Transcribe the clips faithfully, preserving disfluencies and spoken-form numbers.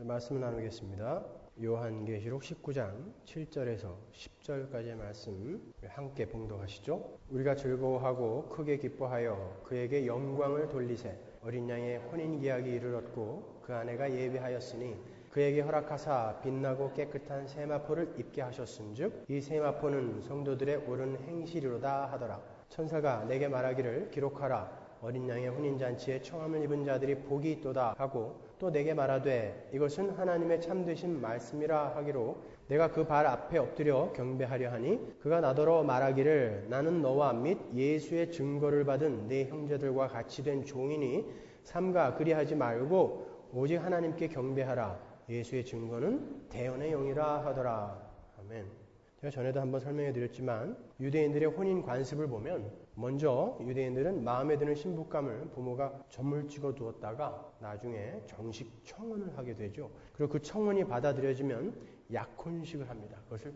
말씀을 나누겠습니다. 요한계시록 십구 장 칠 절에서 십 절까지의 말씀 함께 봉독하시죠. 우리가 즐거워하고 크게 기뻐하여 그에게 영광을 돌리세. 어린 양의 혼인기약이 이르렀고 그 아내가 예비하였으니 그에게 허락하사 빛나고 깨끗한 세마포를 입게 하셨은즉 이 세마포는 성도들의 옳은 행실이로다 하더라. 천사가 내게 말하기를 기록하라. 어린 양의 혼인잔치에 청함을 입은 자들이 복이 있도다 하고 또 내게 말하되 이것은 하나님의 참되신 말씀이라 하기로 내가 그 발 앞에 엎드려 경배하려 하니 그가 나더러 말하기를 나는 너와 및 예수의 증거를 받은 네 형제들과 같이 된 종이니 삼가 그리하지 말고 오직 하나님께 경배하라. 예수의 증거는 대언의 영이라 하더라. 아멘. 제가 전에도 한번 설명해 드렸지만 유대인들의 혼인 관습을 보면 먼저 유대인들은 마음에 드는 신부감을 부모가 점을 찍어 두었다가 나중에 정식 청혼을 하게 되죠. 그리고 그 청혼이 받아들여지면 약혼식을 합니다. 그것을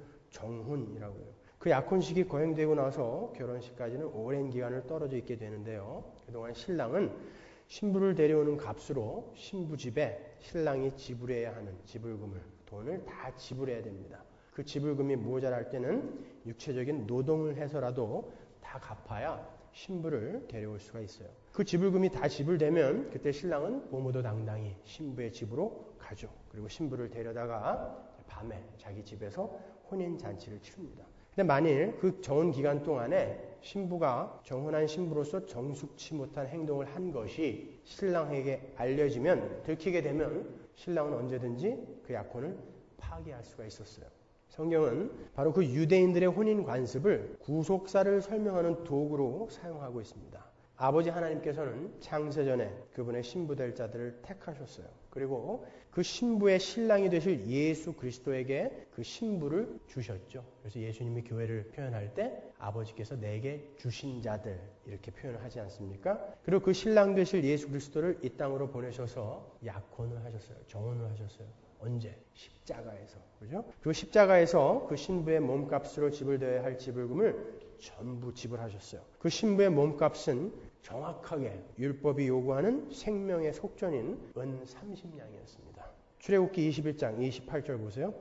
정혼이라고 해요. 그 약혼식이 거행되고 나서 결혼식까지는 오랜 기간을 떨어져 있게 되는데요. 그동안 신랑은 신부를 데려오는 값으로 신부 집에 신랑이 지불해야 하는 지불금을 돈을 다 지불해야 됩니다. 그 지불금이 모자랄 때는 육체적인 노동을 해서라도 다 갚아야 신부를 데려올 수가 있어요. 그 지불금이 다 지불되면 그때 신랑은 고무도당당히 신부의 집으로 가죠. 그리고 신부를 데려다가 밤에 자기 집에서 혼인잔치를 치릅니다. 근데 만일 그 정혼 기간 동안에 신부가 정혼한 신부로서 정숙치 못한 행동을 한 것이 신랑에게 알려지면 들키게 되면 신랑은 언제든지 그 약혼을 파기할 수가 있었어요. 성경은 바로 그 유대인들의 혼인 관습을 구속사를 설명하는 도구로 사용하고 있습니다. 아버지 하나님께서는 창세전에 그분의 신부 될 자들을 택하셨어요. 그리고 그 신부의 신랑이 되실 예수 그리스도에게 그 신부를 주셨죠. 그래서 예수님이 교회를 표현할 때 아버지께서 내게 주신 자들 이렇게 표현을 하지 않습니까? 그리고 그 신랑 되실 예수 그리스도를 이 땅으로 보내셔서 약혼을 하셨어요. 정혼을 하셨어요. 언제? 십자가에서. 그죠? 그 십자가에서 그 신부의 몸값으로 지불되어야 할 지불금을 전부 지불하셨어요. 그 신부의 몸값은 정확하게 율법이 요구하는 생명의 속전인 은 삼십 냥이었습니다. 출애굽기 이십일 장 이십팔 절 보세요.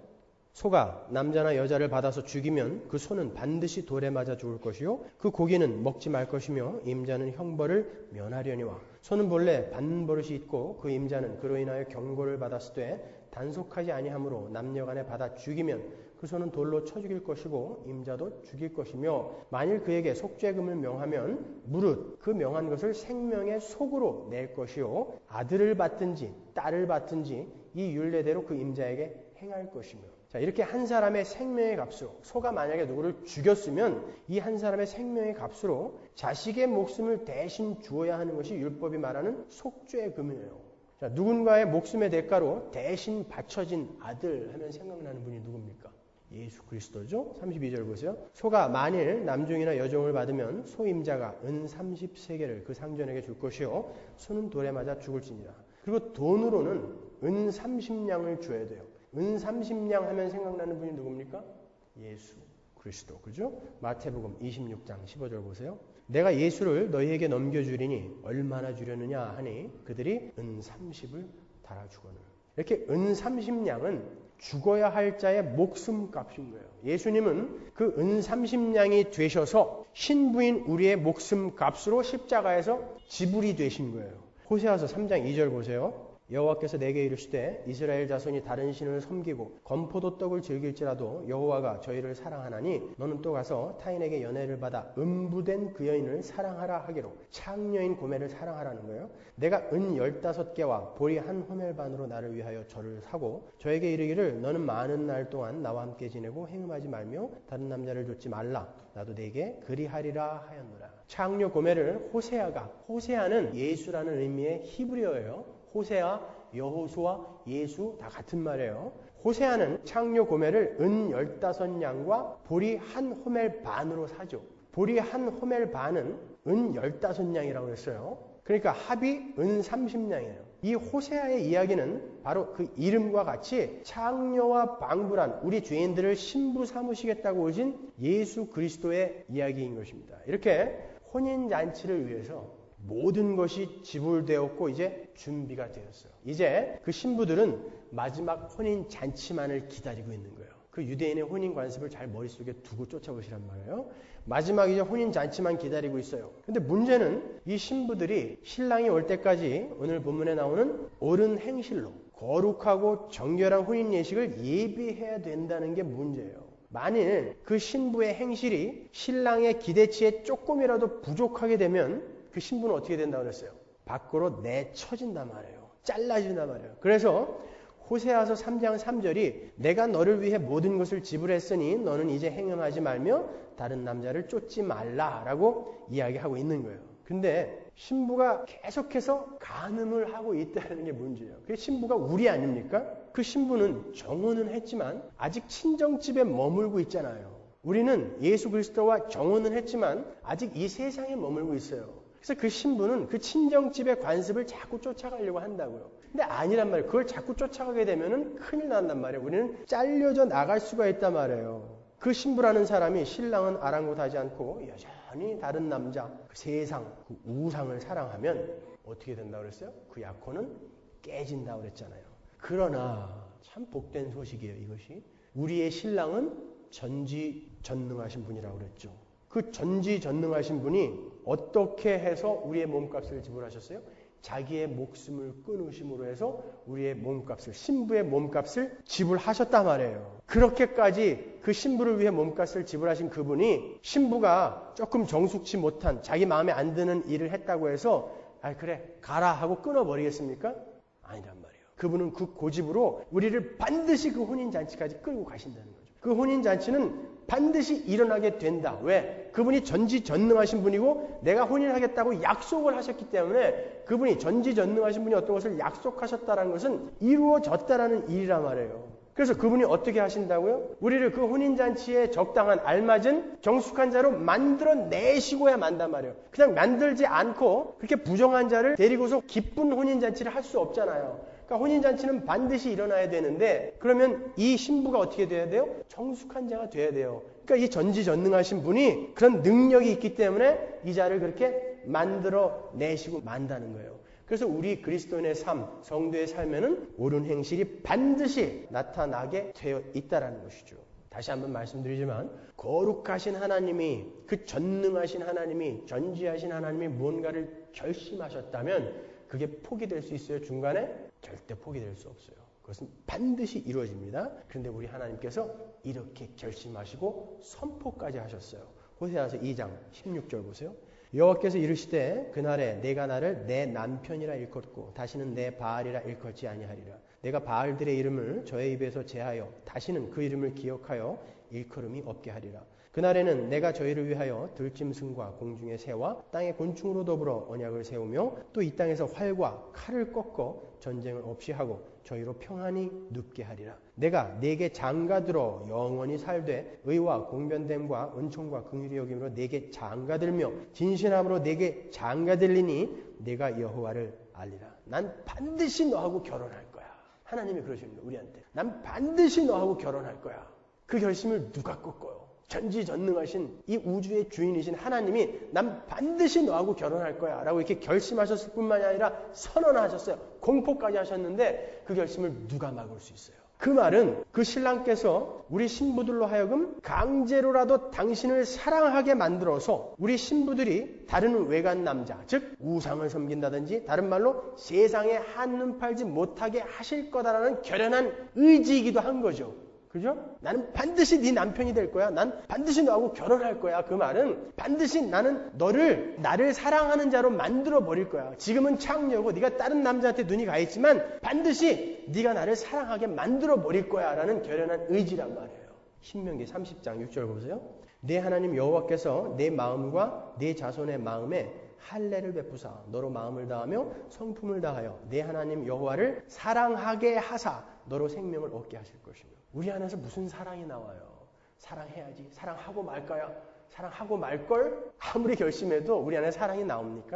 소가 남자나 여자를 받아서 죽이면 그 소는 반드시 돌에 맞아 죽을 것이요 그 고기는 먹지 말 것이며 임자는 형벌을 면하려니와 소는 본래 받는 버릇이 있고 그 임자는 그로 인하여 경고를 받았을 때 단속하지 아니하므로 남녀간에 받아 죽이면 그 소는 돌로 쳐 죽일 것이고 임자도 죽일 것이며 만일 그에게 속죄금을 명하면 무릇 그 명한 것을 생명의 속으로 낼 것이요 아들을 받든지 딸을 받든지 이 율례대로 그 임자에게 행할 것이며. 자, 이렇게 한 사람의 생명의 값으로 소가 만약에 누구를 죽였으면 이 한 사람의 생명의 값으로 자식의 목숨을 대신 주어야 하는 것이 율법이 말하는 속죄금이에요. 자, 누군가의 목숨의 대가로 대신 바쳐진 아들 하면 생각나는 분이 누굽니까? 예수 그리스도죠. 삼십이 절 보세요. 소가 만일 남종이나 여종을 받으면 소임자가 은 삼십 세겔을 그 상전에게 줄 것이요 소는 돌에 맞아 죽을지니라. 그리고 돈으로는 은 삼십 냥을 줘야 돼요. 은 삼십 냥 하면 생각나는 분이 누굽니까? 예수 그리스도. 그죠? 마태복음 이십육 장 십오 절 보세요. 내가 예수를 너희에게 넘겨주리니 얼마나 주려느냐 하니 그들이 은 삼십을 달아주거늘. 이렇게 은 삼십 냥은 죽어야 할 자의 목숨값인 거예요. 예수님은 그 은 삼십 냥이 되셔서 신부인 우리의 목숨값으로 십자가에서 지불이 되신 거예요. 호세아서 삼 장 이 절 보세요. 여호와께서 내게 이르시되 이스라엘 자손이 다른 신을 섬기고 건포도 떡을 즐길지라도 여호와가 저희를 사랑하나니 너는 또 가서 타인에게 연애를 받아 음부된 그 여인을 사랑하라 하기로. 창녀인 고매를 사랑하라는 거예요. 내가 은 열다섯 개와 보리 한 호멜 반으로 나를 위하여 저를 사고 저에게 이르기를 너는 많은 날 동안 나와 함께 지내고 행음하지 말며 다른 남자를 좇지 말라. 나도 네게 그리하리라 하였노라. 창녀 고매를 호세아가, 호세아는 예수라는 의미의 히브리어예요. 호세아, 여호수아, 예수 다 같은 말이에요. 호세아는 창녀 고매를 은 열다섯 냥과 보리 한 호멜 반으로 사죠. 보리 한 호멜 반은 은 열다섯 냥이라고 했어요. 그러니까 합이 은 삼십 냥이에요. 이 호세아의 이야기는 바로 그 이름과 같이 창녀와 방불한 우리 죄인들을 신부 삼으시겠다고 오신 예수 그리스도의 이야기인 것입니다. 이렇게 혼인잔치를 위해서 모든 것이 지불되었고 이제 준비가 되었어요. 이제 그 신부들은 마지막 혼인 잔치만을 기다리고 있는 거예요. 그 유대인의 혼인 관습을 잘 머릿속에 두고 쫓아보시란 말이에요. 마지막 이제 혼인 잔치만 기다리고 있어요. 근데 문제는 이 신부들이 신랑이 올 때까지 오늘 본문에 나오는 옳은 행실로 거룩하고 정결한 혼인 예식을 예비해야 된다는 게 문제예요. 만일 그 신부의 행실이 신랑의 기대치에 조금이라도 부족하게 되면 그 신부는 어떻게 된다고 그랬어요? 밖으로 내쳐진단 말이에요. 잘라진단 말이에요. 그래서 호세아서 삼 장 삼 절이 내가 너를 위해 모든 것을 지불했으니 너는 이제 행음하지 말며 다른 남자를 쫓지 말라라고 이야기하고 있는 거예요. 근데 신부가 계속해서 간음을 하고 있다는 게 문제예요. 그 신부가 우리 아닙니까? 그 신부는 정혼은 했지만 아직 친정집에 머물고 있잖아요. 우리는 예수 그리스도와 정혼은 했지만 아직 이 세상에 머물고 있어요. 그래서 그 신부는 그 친정집의 관습을 자꾸 쫓아가려고 한다고요. 근데 아니란 말이에요. 그걸 자꾸 쫓아가게 되면은 큰일 난단 말이에요. 우리는 잘려져 나갈 수가 있단 말이에요. 그 신부라는 사람이 신랑은 아랑곳하지 않고 여전히 다른 남자, 그 세상, 그 우상을 사랑하면 어떻게 된다고 그랬어요? 그 약혼은 깨진다고 그랬잖아요. 그러나 참 복된 소식이에요, 이것이. 우리의 신랑은 전지전능하신 분이라고 그랬죠. 그 전지전능하신 분이 어떻게 해서 우리의 몸값을 지불하셨어요? 자기의 목숨을 끊으심으로 해서 우리의 몸값을, 신부의 몸값을 지불하셨단 말이에요. 그렇게까지 그 신부를 위해 몸값을 지불하신 그분이 신부가 조금 정숙치 못한 자기 마음에 안 드는 일을 했다고 해서 아 그래 가라 하고 끊어버리겠습니까? 아니란 말이에요. 그분은 그 고집으로 우리를 반드시 그 혼인잔치까지 끌고 가신다는 거죠. 그 혼인잔치는 반드시 일어나게 된다. 왜? 그분이 전지전능하신 분이고 내가 혼인하겠다고 약속을 하셨기 때문에 그분이 전지전능하신 분이 어떤 것을 약속하셨다는 것은 이루어졌다라는 일이란 말이에요. 그래서 그분이 어떻게 하신다고요? 우리를 그 혼인잔치에 적당한 알맞은 정숙한 자로 만들어내시고야 만단 말이에요. 그냥 만들지 않고 그렇게 부정한 자를 데리고서 기쁜 혼인잔치를 할 수 없잖아요. 그러니까 혼인잔치는 반드시 일어나야 되는데 그러면 이 신부가 어떻게 돼야 돼요? 정숙한 자가 돼야 돼요. 그러니까 이 전지전능하신 분이 그런 능력이 있기 때문에 이 자를 그렇게 만들어내시고 만다는 거예요. 그래서 우리 그리스도인의 삶, 성도의 삶에는 옳은 행실이 반드시 나타나게 되어 있다는 것이죠. 다시 한번 말씀드리지만 거룩하신 하나님이, 그 전능하신 하나님이, 전지하신 하나님이 무언가를 결심하셨다면 그게 포기될 수 있어요? 중간에? 절대 포기될 수 없어요. 그것은 반드시 이루어집니다. 그런데 우리 하나님께서 이렇게 결심하시고 선포까지 하셨어요. 호세아서 이 장 십육 절 보세요. 여호와께서 이르시되 그날에 내가 나를 내 남편이라 일컫고 다시는 내 바알이라 일컫지 아니하리라. 내가 바알들의 이름을 저의 입에서 제하여 다시는 그 이름을 기억하여 일컬음이 없게 하리라. 그날에는 내가 저희를 위하여 들짐승과 공중의 새와 땅의 곤충으로 더불어 언약을 세우며 또 이 땅에서 활과 칼을 꺾어 전쟁을 없이 하고 저희로 평안히 눕게 하리라. 내가 네게 장가들어 영원히 살되 의와 공변됨과 은총과 긍휼히 여김으로 네게 장가들며 진실함으로 네게 장가들리니 내가 여호와를 알리라. 난 반드시 너하고 결혼할 거야. 하나님이 그러십니다. 우리한테. 난 반드시 너하고 결혼할 거야. 그 결심을 누가 꺾어요? 전지전능하신 이 우주의 주인이신 하나님이 난 반드시 너하고 결혼할 거야 라고 이렇게 결심하셨을 뿐만이 아니라 선언하셨어요. 공포까지 하셨는데 그 결심을 누가 막을 수 있어요? 그 말은 그 신랑께서 우리 신부들로 하여금 강제로라도 당신을 사랑하게 만들어서 우리 신부들이 다른 외간 남자, 즉 우상을 섬긴다든지 다른 말로 세상에 한눈 팔지 못하게 하실 거다라는 결연한 의지이기도 한 거죠. 그죠? 나는 반드시 네 남편이 될 거야. 난 반드시 너하고 결혼할 거야. 그 말은 반드시 나는 너를 나를 사랑하는 자로 만들어 버릴 거야. 지금은 창녀고 네가 다른 남자한테 눈이 가 있지만 반드시 네가 나를 사랑하게 만들어 버릴 거야 라는 결연한 의지란 말이에요. 신명기 삼십 장 육 절 보세요. 내 하나님 여호와께서 내 마음과 내 자손의 마음에 할례를 베푸사 너로 마음을 다하며 성품을 다하여 내 하나님 여호와를 사랑하게 하사 너로 생명을 얻게 하실 것이며. 우리 안에서 무슨 사랑이 나와요? 사랑해야지. 사랑하고 말 거야. 사랑하고 말걸? 아무리 결심해도 우리 안에 사랑이 나옵니까?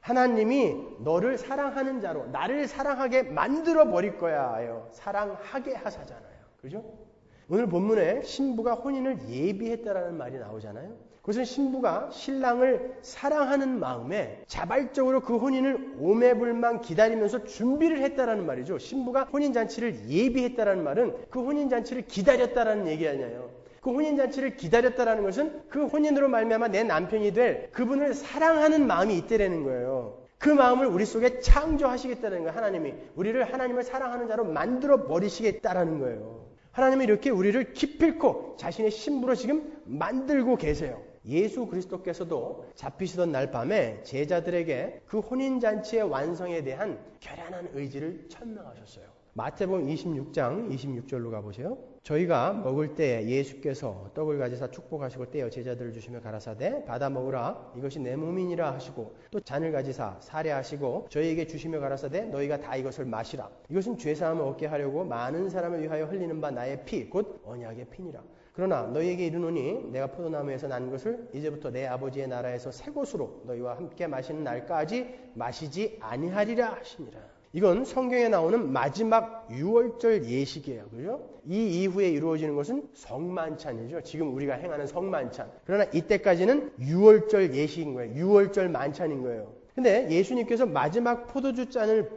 하나님이 너를 사랑하는 자로 나를 사랑하게 만들어 버릴 거야요. 사랑하게 하사잖아요. 그죠? 오늘 본문에 신부가 혼인을 예비했다라는 말이 나오잖아요. 그것은 신부가 신랑을 사랑하는 마음에 자발적으로 그 혼인을 오매불망 기다리면서 준비를 했다라는 말이죠. 신부가 혼인잔치를 예비했다라는 말은 그 혼인잔치를 기다렸다라는 얘기 아니에요. 그 혼인잔치를 기다렸다라는 것은 그 혼인으로 말미암아 내 남편이 될 그분을 사랑하는 마음이 있다라는 거예요. 그 마음을 우리 속에 창조하시겠다는 거예요. 하나님이 우리를 하나님을 사랑하는 자로 만들어 버리시겠다라는 거예요. 하나님이 이렇게 우리를 기필코 자신의 신부로 지금 만들고 계세요. 예수 그리스도께서도 잡히시던 날 밤에 제자들에게 그 혼인잔치의 완성에 대한 결연한 의지를 천명하셨어요. 마태복음 이십육 장 이십육 절로 가보세요. 저희가 먹을 때에 예수께서 떡을 가지사 축복하시고 떼어 제자들을 주시며 가라사대 받아 먹으라 이것이 내 몸이니라 하시고 또 잔을 가지사 사례하시고 저희에게 주시며 가라사대 너희가 다 이것을 마시라 이것은 죄사함을 얻게 하려고 많은 사람을 위하여 흘리는 바 나의 피 곧 언약의 피니라. 그러나 너희에게 이르노니 내가 포도나무에서 난 것을 이제부터 내 아버지의 나라에서 새 것으로 너희와 함께 마시는 날까지 마시지 아니하리라 하시니라. 이건 성경에 나오는 마지막 유월절 예식이에요. 그죠? 이 이후에 이루어지는 것은 성만찬이죠. 지금 우리가 행하는 성만찬. 그러나 이때까지는 유월절 예식인 거예요. 유월절 만찬인 거예요. 근데 예수님께서 마지막 포도주 잔을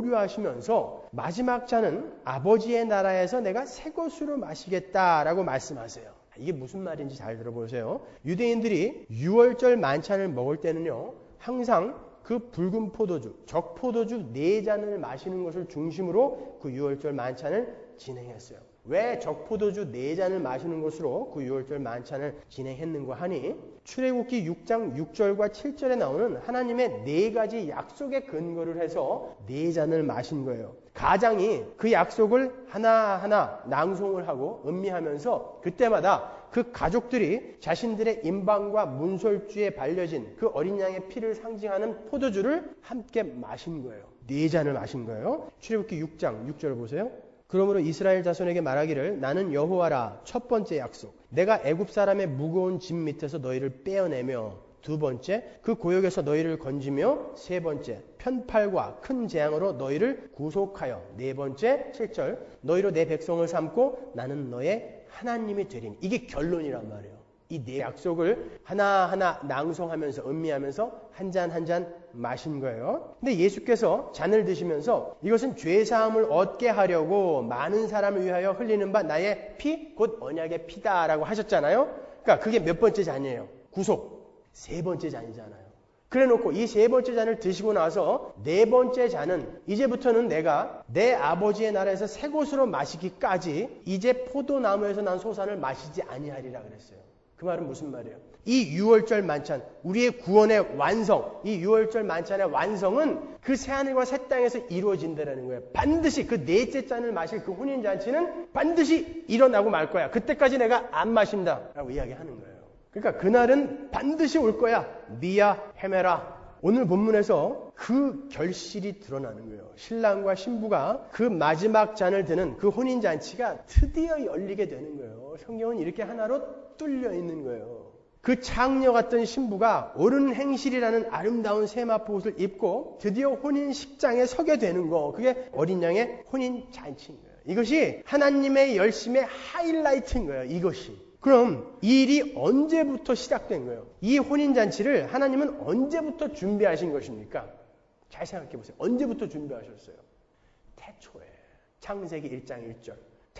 보류하시면서 마지막 잔은 아버지의 나라에서 내가 새 것으로 마시겠다라고 말씀하세요. 이게 무슨 말인지 잘 들어보세요. 유대인들이 유월절 만찬을 먹을 때는요. 항상 그 붉은 포도주, 적포도주 네 잔을 마시는 것을 중심으로 그 유월절 만찬을 진행했어요. 왜 적포도주 네 잔을 마시는 것으로 그 유월절 만찬을 진행했는가 하니 출애굽기 육 장 육 절과 칠 절에 나오는 하나님의 네 가지 약속에 근거를 해서 네 잔을 마신 거예요. 가장이 그 약속을 하나하나 낭송을 하고 음미하면서 그때마다 그 가족들이 자신들의 임방과 문설주에 발려진 그 어린 양의 피를 상징하는 포도주를 함께 마신 거예요. 네 잔을 마신 거예요. 출애굽기 육 장 육 절 보세요. 그러므로 이스라엘 자손에게 말하기를 나는 여호와라. 첫 번째 약속. 내가 애굽 사람의 무거운 짐 밑에서 너희를 빼어내며 두 번째 그 고역에서 너희를 건지며 세 번째 편팔과 큰 재앙으로 너희를 구속하여 네 번째 칠 절 너희로 내 백성을 삼고 나는 너의 하나님이 되리니. 이게 결론이란 말이에요. 이 네 약속을 하나하나 낭송하면서 음미하면서 한 잔 한 잔 마신 거예요. 근데 예수께서 잔을 드시면서 이것은 죄사함을 얻게 하려고 많은 사람을 위하여 흘리는 바 나의 피 곧 언약의 피다라고 하셨잖아요. 그러니까 그게 몇 번째 잔이에요? 구속. 세 번째 잔이잖아요. 그래놓고 이 세 번째 잔을 드시고 나서 네 번째 잔은 이제부터는 내가 내 아버지의 나라에서 새 곳으로 마시기까지 이제 포도나무에서 난 소산을 마시지 아니하리라 그랬어요. 그 말은 무슨 말이에요? 이 유월절 만찬, 우리의 구원의 완성, 이 유월절 만찬의 완성은 그 새하늘과 새 땅에서 이루어진다는 거예요. 반드시 그 넷째 잔을 마실 그 혼인잔치는 반드시 일어나고 말 거야. 그때까지 내가 안 마신다 라고 이야기하는 거예요. 그러니까 그날은 반드시 올 거야. 미야 헤메라. 오늘 본문에서 그 결실이 드러나는 거예요. 신랑과 신부가 그 마지막 잔을 드는 그 혼인잔치가 드디어 열리게 되는 거예요. 성경은 이렇게 하나로 뚫려 있는 거예요. 그 창녀 같던 신부가 옳은 행실이라는 아름다운 세마포 옷을 입고 드디어 혼인식장에 서게 되는 거. 그게 어린 양의 혼인잔치인 거예요. 이것이 하나님의 열심의 하이라이트인 거예요. 이것이. 그럼 이 일이 언제부터 시작된 거예요? 이 혼인잔치를 하나님은 언제부터 준비하신 것입니까? 잘 생각해 보세요. 언제부터 준비하셨어요? 태초에. 창세기 일 장 일 절.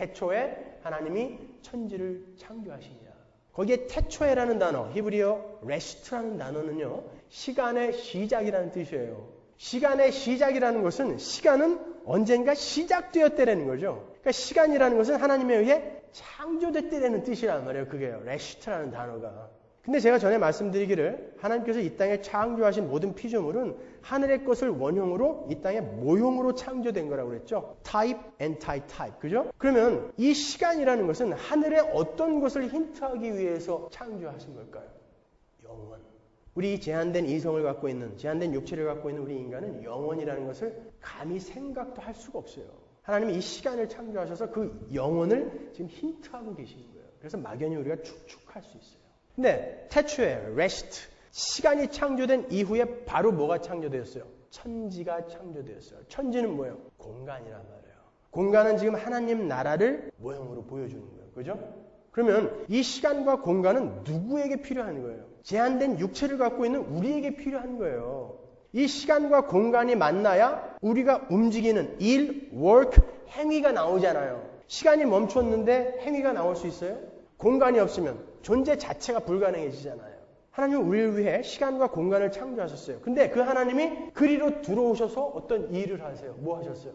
태초에 하나님이 천지를 창조하시냐. 거기에 태초에라는 단어, 히브리어 레시트라는 단어는요. 시간의 시작이라는 뜻이에요. 시간의 시작이라는 것은 시간은 언젠가 시작되었다는 거죠. 그러니까 시간이라는 것은 하나님에 의해 창조됐다는 뜻이란 말이에요. 그게 레시트라는 단어가. 근데 제가 전에 말씀드리기를 하나님께서 이 땅에 창조하신 모든 피조물은 하늘의 것을 원형으로 이 땅의 모형으로 창조된 거라고 그랬죠. type, anti-type. 그죠? 그러면 이 시간이라는 것은 하늘의 어떤 것을 힌트하기 위해서 창조하신 걸까요? 영원. 우리 제한된 이성을 갖고 있는, 제한된 육체를 갖고 있는 우리 인간은 영원이라는 것을 감히 생각도 할 수가 없어요. 하나님이 이 시간을 창조하셔서 그 영혼을 지금 힌트하고 계시는 거예요. 그래서 막연히 우리가 추측할 수 있어요. 근데 태초에 레시트, 시간이 창조된 이후에 바로 뭐가 창조되었어요? 천지가 창조되었어요. 천지는 뭐예요? 공간이란 말이에요. 공간은 지금 하나님 나라를 모형으로 보여주는 거예요. 그죠? 그러면 이 시간과 공간은 누구에게 필요한 거예요? 제한된 육체를 갖고 있는 우리에게 필요한 거예요. 이 시간과 공간이 만나야 우리가 움직이는 일, work, 행위가 나오잖아요. 시간이 멈췄는데 행위가 나올 수 있어요? 공간이 없으면 존재 자체가 불가능해지잖아요. 하나님은 우리를 위해 시간과 공간을 창조하셨어요. 근데 그 하나님이 그리로 들어오셔서 어떤 일을 하세요? 뭐 하셨어요?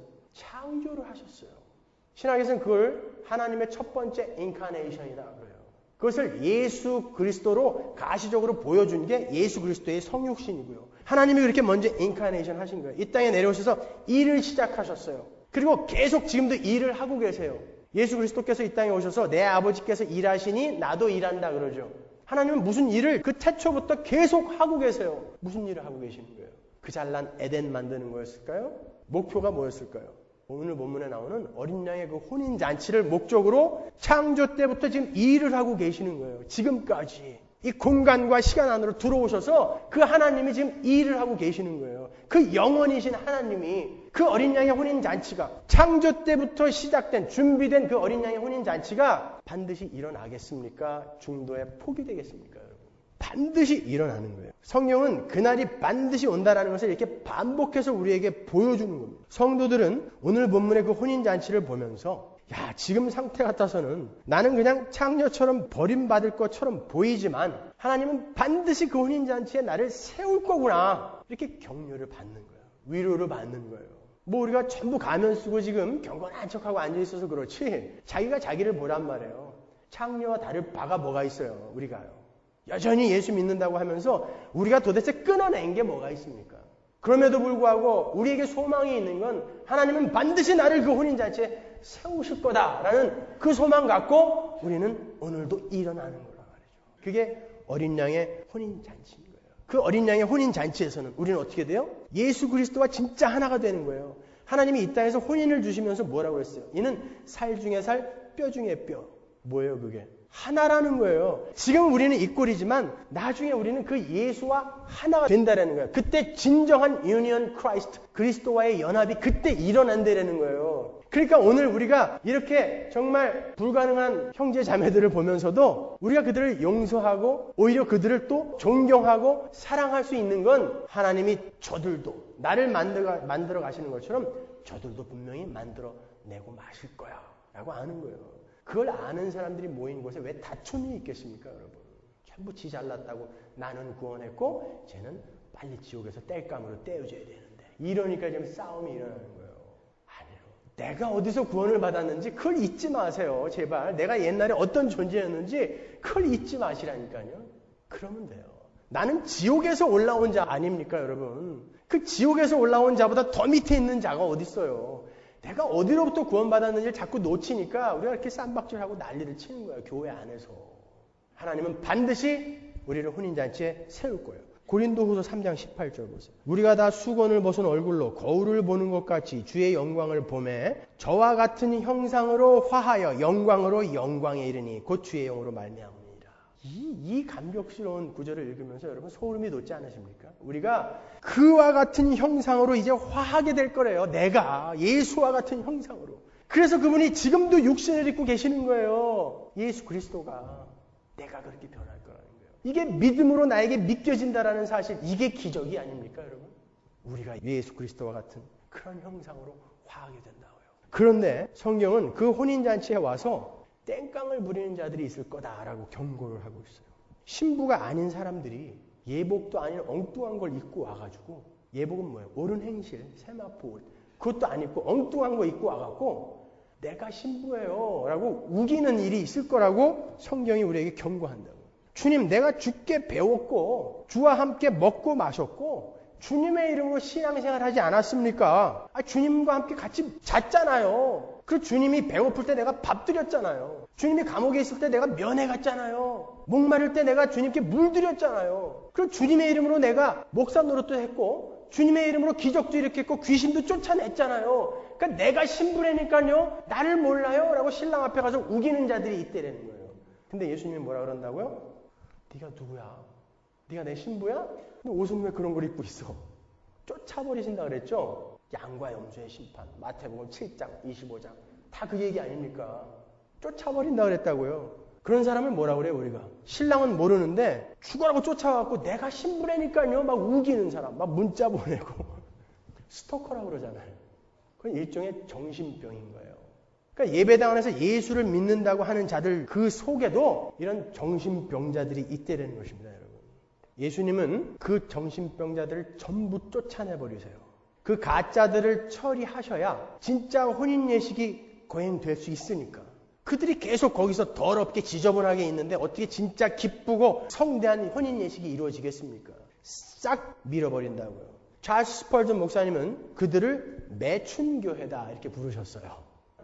창조를 하셨어요. 신학에서는 그걸 하나님의 첫 번째 인카네이션이라고 그래요. 그것을 예수 그리스도로 가시적으로 보여준 게 예수 그리스도의 성육신이고요. 하나님이 그렇게 먼저 인카네이션 하신 거예요. 이 땅에 내려오셔서 일을 시작하셨어요. 그리고 계속 지금도 일을 하고 계세요. 예수 그리스도께서 이 땅에 오셔서 내 아버지께서 일하시니 나도 일한다 그러죠. 하나님은 무슨 일을 그 태초부터 계속 하고 계세요. 무슨 일을 하고 계시는 거예요? 그 잘난 에덴 만드는 거였을까요? 목표가 뭐였을까요? 오늘 본문에 나오는 어린 양의 그 혼인잔치를 목적으로 창조 때부터 지금 일을 하고 계시는 거예요. 지금까지. 이 공간과 시간 안으로 들어오셔서 그 하나님이 지금 일을 하고 계시는 거예요. 그 영원이신 하나님이 그 어린 양의 혼인잔치가 창조 때부터 시작된 준비된 그 어린 양의 혼인잔치가 반드시 일어나겠습니까? 중도에 포기되겠습니까? 여러분? 반드시 일어나는 거예요. 성령은 그날이 반드시 온다라는 것을 이렇게 반복해서 우리에게 보여주는 겁니다. 성도들은 오늘 본문의 그 혼인잔치를 보면서 야, 지금 상태 같아서는 나는 그냥 창녀처럼 버림받을 것처럼 보이지만 하나님은 반드시 그 혼인잔치에 나를 세울 거구나. 이렇게 격려를 받는 거예요. 위로를 받는 거예요. 뭐 우리가 전부 가면 쓰고 지금 경건한 척하고 앉아있어서 그렇지 자기가 자기를 보란 말이에요. 창녀와 다를 바가 뭐가 있어요? 우리가요. 여전히 예수 믿는다고 하면서 우리가 도대체 끊어낸 게 뭐가 있습니까? 그럼에도 불구하고 우리에게 소망이 있는 건 하나님은 반드시 나를 그 혼인잔치에 세우실 거다라는 그 소망 갖고 우리는 오늘도 일어나는 거란 말이죠. 그게 어린 양의 혼인잔치인 거예요. 그 어린 양의 혼인잔치에서는 우리는 어떻게 돼요? 예수 그리스도와 진짜 하나가 되는 거예요. 하나님이 이 땅에서 혼인을 주시면서 뭐라고 했어요? 이는 살 중에 살, 뼈 중에 뼈. 뭐예요 그게? 하나라는 거예요. 지금 우리는 이 꼴이지만 나중에 우리는 그 예수와 하나가 된다라는 거예요. 그때 진정한 유니언 크라이스트, 그리스도와의 연합이 그때 일어난다라는 거예요. 그러니까 오늘 우리가 이렇게 정말 불가능한 형제 자매들을 보면서도 우리가 그들을 용서하고 오히려 그들을 또 존경하고 사랑할 수 있는 건 하나님이 저들도 나를 만들어, 만들어 가시는 것처럼 저들도 분명히 만들어내고 마실 거야 라고 아는 거예요. 그걸 아는 사람들이 모인 곳에 왜 다툼이 있겠습니까, 여러분? 전부 지 잘났다고 나는 구원했고 쟤는 빨리 지옥에서 땔감으로 떼어줘야 되는데 이러니까 지금 싸움이 일어나는 거예요. 아니요. 내가 어디서 구원을 받았는지 그걸 잊지 마세요. 제발. 내가 옛날에 어떤 존재였는지 그걸 잊지 마시라니까요. 그러면 돼요. 나는 지옥에서 올라온 자 아닙니까, 여러분? 그 지옥에서 올라온 자보다 더 밑에 있는 자가 어디 있어요? 내가 어디로부터 구원받았는지를 자꾸 놓치니까 우리가 이렇게 쌈박질하고 난리를 치는 거예요. 교회 안에서. 하나님은 반드시 우리를 혼인잔치에 세울 거예요. 고린도후서 삼 장 십팔 절 보세요. 우리가 다 수건을 벗은 얼굴로 거울을 보는 것 같이 주의 영광을 보매 저와 같은 형상으로 화하여 영광으로 영광에 이르니 곧 주의 영으로 말미암으니라. 이, 이 감격스러운 구절을 읽으면서 여러분 소름이 돋지 않으십니까? 우리가 그와 같은 형상으로 이제 화하게 될 거래요. 내가 예수와 같은 형상으로. 그래서 그분이 지금도 육신을 입고 계시는 거예요. 예수 그리스도가. 내가 그렇게 변할 거라는 거예요. 이게 믿음으로 나에게 믿겨진다라는 사실, 이게 기적이 아닙니까, 여러분? 우리가 예수 그리스도와 같은 그런 형상으로 화하게 된다고요. 그런데 성경은 그 혼인잔치에 와서 땡깡을 부리는 자들이 있을 거다라고 경고를 하고 있어요. 신부가 아닌 사람들이 예복도 아닌 엉뚱한 걸 입고 와가지고, 예복은 뭐예요? 옳은 행실, 세마포 옷. 그것도 안 입고 엉뚱한 거 입고 와갖고 내가 신부예요 라고 우기는 일이 있을 거라고 성경이 우리에게 경고한다고. 주님, 내가 주께 배웠고 주와 함께 먹고 마셨고 주님의 이름으로 신앙생활 하지 않았습니까? 아, 주님과 함께 같이 잤잖아요. 그 주님이 배고플 때 내가 밥 드렸잖아요. 주님이 감옥에 있을 때 내가 면회 갔잖아요. 목마를 때 내가 주님께 물 드렸잖아요. 그리고 주님의 이름으로 내가 목사 노릇도 했고 주님의 이름으로 기적도 일으켰고 귀신도 쫓아냈잖아요. 그러니까 내가 신부라니까요. 나를 몰라요? 라고 신랑 앞에 가서 우기는 자들이 있대라는 거예요. 근데 예수님이 뭐라 그런다고요? 네가 누구야? 네가 내 신부야? 근데 옷은 왜 그런 걸 입고 있어? 쫓아버리신다 그랬죠? 양과 염소의 심판. 마태복음 칠 장, 이십오 장. 다 그 얘기 아닙니까? 쫓아버린다 그랬다고요. 그런 사람을 뭐라 그래요, 우리가? 신랑은 모르는데 죽어라고 쫓아와갖고 내가 신부라니까요 막 우기는 사람, 막 문자 보내고 스토커라고 그러잖아요. 그건 일종의 정신병인 거예요. 그러니까 예배당 안에서 예수를 믿는다고 하는 자들 그 속에도 이런 정신병자들이 있다는 것입니다, 여러분. 예수님은 그 정신병자들을 전부 쫓아내버리세요. 그 가짜들을 처리하셔야 진짜 혼인 예식이 거행될 수 있으니까. 그들이 계속 거기서 더럽게 지저분하게 있는데 어떻게 진짜 기쁘고 성대한 혼인 예식이 이루어지겠습니까? 싹 밀어버린다고요. 찰스 스펄전 목사님은 그들을 매춘교회다 이렇게 부르셨어요.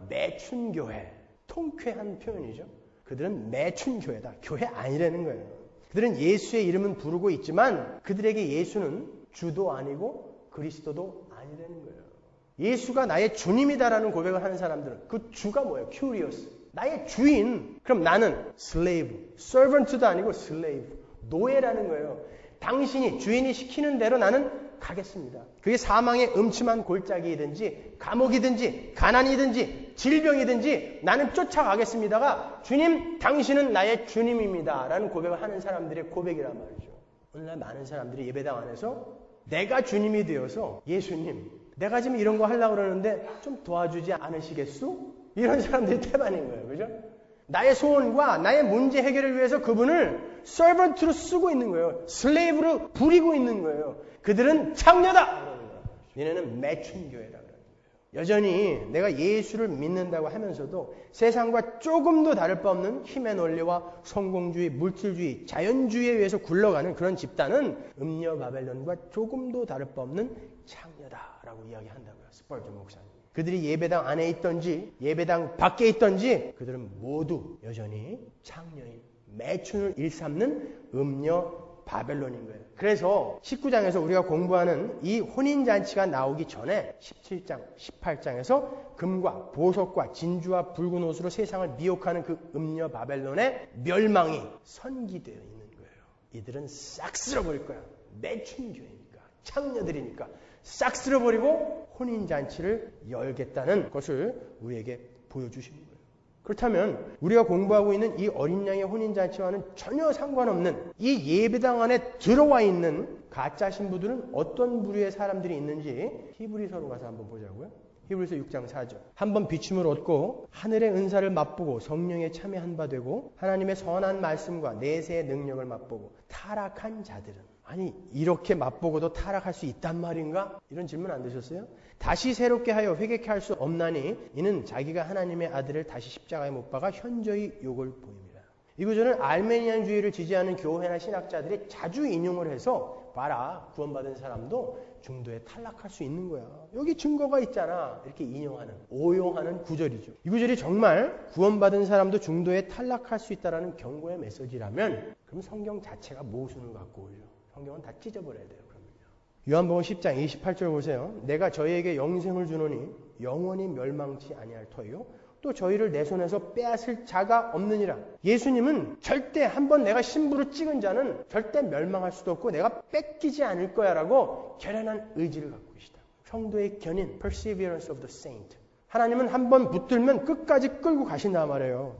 매춘교회. 통쾌한 표현이죠. 그들은 매춘교회다. 교회 아니라는 거예요. 그들은 예수의 이름은 부르고 있지만 그들에게 예수는 주도 아니고 그리스도도 아니라는 거예요. 예수가 나의 주님이다라는 고백을 하는 사람들은 그 주가 뭐예요? 큐리오스. 나의 주인. 그럼 나는 slave. servant도 아니고 slave. 노예라는 거예요. 당신이 주인이 시키는 대로 나는 가겠습니다. 그게 사망의 음침한 골짜기이든지 감옥이든지 가난이든지 질병이든지 나는 쫓아가겠습니다가 주님 당신은 나의 주님입니다 라는 고백을 하는 사람들의 고백이란 말이죠. 오늘날 많은 사람들이 예배당 안에서 내가 주님이 되어서 예수님 내가 지금 이런 거 하려고 그러는데 좀 도와주지 않으시겠소? 이런 사람들이 태반인 거예요. 그죠? 나의 소원과 나의 문제 해결을 위해서 그분을 서번트로 쓰고 있는 거예요. 슬레이브로 부리고 있는 거예요. 그들은 창녀다! 얘네는 매춘교회다. 여전히 내가 예수를 믿는다고 하면서도 세상과 조금도 다를 바 없는 힘의 논리와 성공주의, 물질주의, 자연주의에 의해서 굴러가는 그런 집단은 음녀 바벨론과 조금도 다를 바 없는 창녀다라고 이야기한다고요. 스펄전 목사님. 그들이 예배당 안에 있던지 예배당 밖에 있던지 그들은 모두 여전히 창녀인 매춘을 일삼는 음녀 바벨론인 거예요. 그래서 십구 장에서 우리가 공부하는 이 혼인잔치가 나오기 전에 십칠 장, 십팔 장에서 금과 보석과 진주와 붉은 옷으로 세상을 미혹하는 그 음녀 바벨론의 멸망이 선기되어 있는 거예요. 이들은 싹 쓸어버릴 거야. 매춘교회니까, 창녀들이니까 싹 쓸어버리고 혼인잔치를 열겠다는 것을 우리에게 보여주시는 거예요. 그렇다면 우리가 공부하고 있는 이 어린 양의 혼인잔치와는 전혀 상관없는 이 예배당 안에 들어와 있는 가짜 신부들은 어떤 부류의 사람들이 있는지 히브리서로 가서 한번 보자고요. 히브리서 육 장 사 절. 한번 비춤을 얻고 하늘의 은사를 맛보고 성령에 참여한 바 되고 하나님의 선한 말씀과 내세의 능력을 맛보고 타락한 자들은 아니 이렇게 맛보고도 타락할 수 있단 말인가? 이런 질문 안 드셨어요? 다시 새롭게 하여 회개케 할 수 없나니 이는 자기가 하나님의 아들을 다시 십자가에 못 박아 현저히 욕을 보입니다. 이 구절은 알메니안주의를 지지하는 교회나 신학자들이 자주 인용을 해서 봐라 구원받은 사람도 중도에 탈락할 수 있는 거야. 여기 증거가 있잖아. 이렇게 인용하는 오용하는 구절이죠. 이 구절이 정말 구원받은 사람도 중도에 탈락할 수 있다는 경고의 메시지라면 그럼 성경 자체가 모순을 갖고 오죠. 성경은 다 찢어버려야 돼요. 요한복음 십 장 이십팔 절 보세요. 내가 저희에게 영생을 주노니 영원히 멸망치 아니할 터이요 또 저희를 내 손에서 빼앗을 자가 없느니라. 예수님은 절대 한번 내가 신부로 찍은 자는 절대 멸망할 수도 없고 내가 뺏기지 않을 거야 라고 결연한 의지를 갖고 계시다. 성도의 견인, perseverance of the saint. 하나님은 한번 붙들면 끝까지 끌고 가신단 말이에요.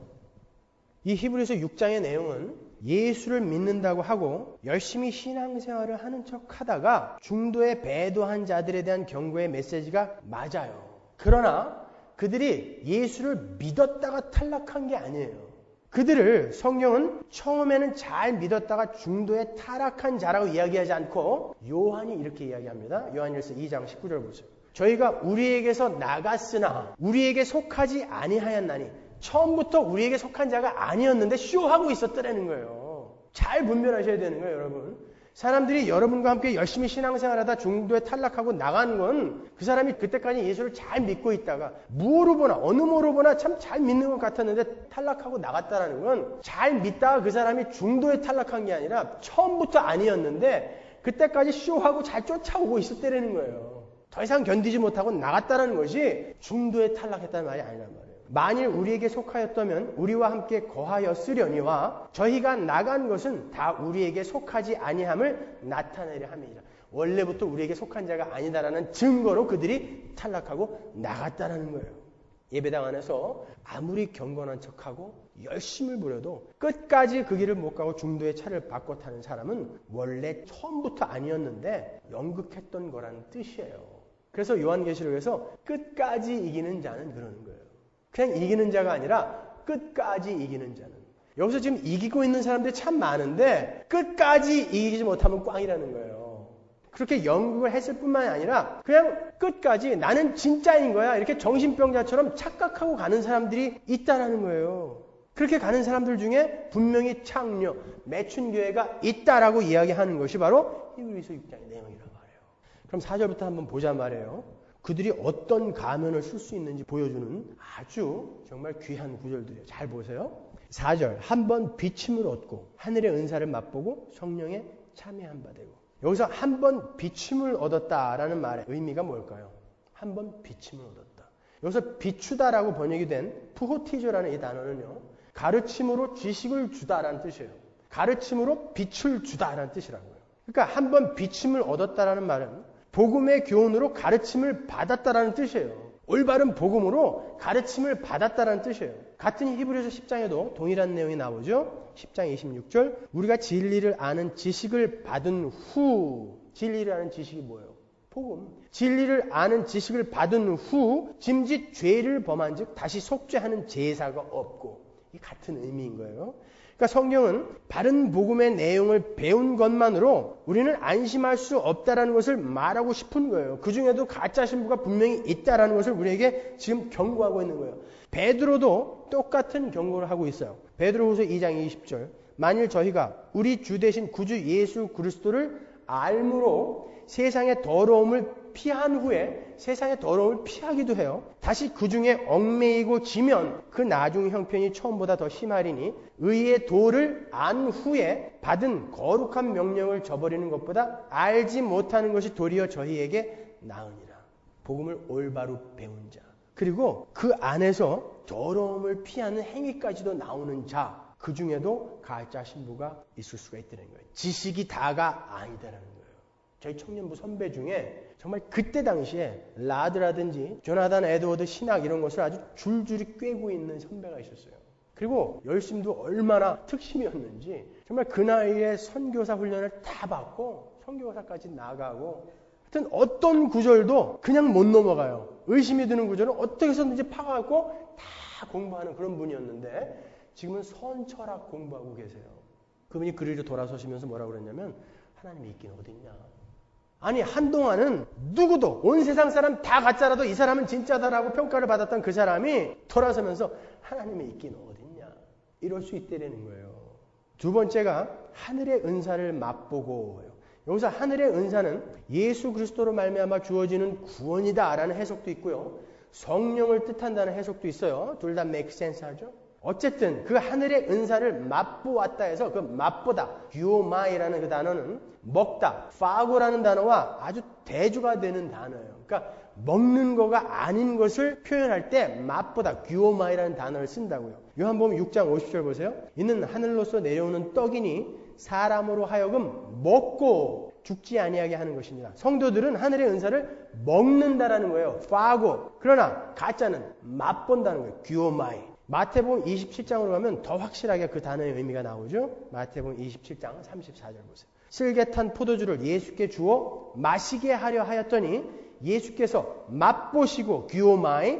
이 히브리서 육 장의 내용은 예수를 믿는다고 하고 열심히 신앙생활을 하는 척 하다가 중도에 배도한 자들에 대한 경고의 메시지가 맞아요. 그러나 그들이 예수를 믿었다가 탈락한 게 아니에요. 그들을 성경은 처음에는 잘 믿었다가 중도에 타락한 자라고 이야기하지 않고 요한이 이렇게 이야기합니다. 요한일서 이 장 십구 절 보세요. 저희가 우리에게서 나갔으나 우리에게 속하지 아니하였나니 처음부터 우리에게 속한 자가 아니었는데 쇼하고 있었더라는 거예요. 잘 분별하셔야 되는 거예요, 여러분. 사람들이 여러분과 함께 열심히 신앙생활하다 중도에 탈락하고 나간 건 그 사람이 그때까지 예수를 잘 믿고 있다가 무엇으로 보나 어느 뭐로 보나 참 잘 믿는 것 같았는데 탈락하고 나갔다는 건 잘 믿다가 그 사람이 중도에 탈락한 게 아니라 처음부터 아니었는데 그때까지 쇼하고 잘 쫓아오고 있었다는 거예요. 더 이상 견디지 못하고 나갔다는 것이 중도에 탈락했다는 말이 아니란 말이에요. 만일 우리에게 속하였다면 우리와 함께 거하였으려니와 저희가 나간 것은 다 우리에게 속하지 아니함을 나타내려 함이니라. 원래부터 우리에게 속한 자가 아니다라는 증거로 그들이 탈락하고 나갔다는 거예요. 예배당 안에서 아무리 경건한 척하고 열심을 부려도 끝까지 그 길을 못 가고 중도에 차를 바꿔 타는 사람은 원래 처음부터 아니었는데 연극했던 거라는 뜻이에요. 그래서 요한계시록에서 끝까지 이기는 자는 그러는 거예요. 그냥 이기는 자가 아니라 끝까지 이기는 자는. 여기서 지금 이기고 있는 사람들이 참 많은데 끝까지 이기지 못하면 꽝이라는 거예요. 그렇게 연극을 했을 뿐만이 아니라 그냥 끝까지 나는 진짜인 거야 이렇게 정신병자처럼 착각하고 가는 사람들이 있다라는 거예요. 그렇게 가는 사람들 중에 분명히 창녀, 매춘교회가 있다라고 이야기하는 것이 바로 히브리서 육 장의 내용이란 말이에요. 그럼 사 절부터 한번 보자 말이에요. 그들이 어떤 가면을 쓸 수 있는지 보여주는 아주 정말 귀한 구절들이에요. 잘 보세요. 사 절, 한번 비침을 얻고 하늘의 은사를 맛보고 성령에 참여한 바 되고. 여기서 한 번 비침을 얻었다라는 말의 의미가 뭘까요? 한 번 비침을 얻었다. 여기서 비추다라고 번역이 된 푸호티조라는 이 단어는요. 가르침으로 지식을 주다라는 뜻이에요. 가르침으로 빛을 주다라는 뜻이라고요. 그러니까 한 번 비침을 얻었다라는 말은 복음의 교훈으로 가르침을 받았다라는 뜻이에요. 올바른 복음으로 가르침을 받았다라는 뜻이에요. 같은 히브리서 십 장에도 동일한 내용이 나오죠. 십 장 이십육 절 우리가 진리를 아는 지식을 받은 후 진리를 아는 지식이 뭐예요? 복음. 진리를 아는 지식을 받은 후 짐짓 죄를 범한 즉 다시 속죄하는 제사가 없고 이 같은 의미인 거예요. 그러니까 성경은 바른 복음의 내용을 배운 것만으로 우리는 안심할 수 없다라는 것을 말하고 싶은 거예요. 그 중에도 가짜 신부가 분명히 있다라는 것을 우리에게 지금 경고하고 있는 거예요. 베드로도 똑같은 경고를 하고 있어요. 베드로후서 이 장 이십 절 만일 저희가 우리 주 되신 구주 예수 그리스도를 알므로 세상의 더러움을 피한 후에 세상의 더러움을 피하기도 해요. 다시 그 중에 얽매이고 지면 그 나중 형편이 처음보다 더 심하리니 의의 도를 안 후에 받은 거룩한 명령을 저버리는 것보다 알지 못하는 것이 도리어 저희에게 나으니라. 복음을 올바로 배운 자 그리고 그 안에서 더러움을 피하는 행위까지도 나오는 자 그 중에도 가짜 신부가 있을 수가 있다는 거예요. 지식이 다가 아니다라는 거예요. 저희 청년부 선배 중에 정말 그때 당시에 라드라든지 조나단 에드워드 신학 이런 것을 아주 줄줄이 꿰고 있는 선배가 있었어요. 그리고 열심도 얼마나 특심이었는지 정말 그 나이에 선교사 훈련을 다 받고 선교사까지 나가고 하여튼 어떤 구절도 그냥 못 넘어가요. 의심이 드는 구절은 어떻게 해서든지 파갖고 다 공부하는 그런 분이었는데 지금은 선철학 공부하고 계세요. 그분이 그리로 돌아서시면서 뭐라고 그랬냐면 하나님이 있긴 어딨냐. 아니 한동안은 누구도 온 세상 사람 다 가짜라도 이 사람은 진짜다라고 평가를 받았던 그 사람이 돌아서면서 하나님이 있긴 어딨냐. 이럴 수 있다는 거예요. 두 번째가 하늘의 은사를 맛보고 여기서 하늘의 은사는 예수 그리스도로 말미암아 주어지는 구원이다라는 해석도 있고요. 성령을 뜻한다는 해석도 있어요. 둘 다 make sense 하죠. 어쨌든 그 하늘의 은사를 맛보았다 해서 그 맛보다 규오마이라는 그 단어는 먹다, 파고라는 단어와 아주 대조가 되는 단어예요. 그러니까 먹는 거가 아닌 것을 표현할 때 맛보다 규오마이라는 단어를 쓴다고요. 요한복음 육 장 오십 절 보세요. 이는 하늘로서 내려오는 떡이니 사람으로 하여금 먹고 죽지 아니하게 하는 것입니다. 성도들은 하늘의 은사를 먹는다라는 거예요. 파고. 그러나 가짜는 맛본다는 거예요. 규오마이. 마태복음 이십칠 장으로 가면 더 확실하게 그 단어의 의미가 나오죠. 마태복음 이십칠 장 삼십사 절 보세요. 쓸개 탄 포도주를 예수께 주어 마시게 하려 하였더니 예수께서 맛보시고 규오마이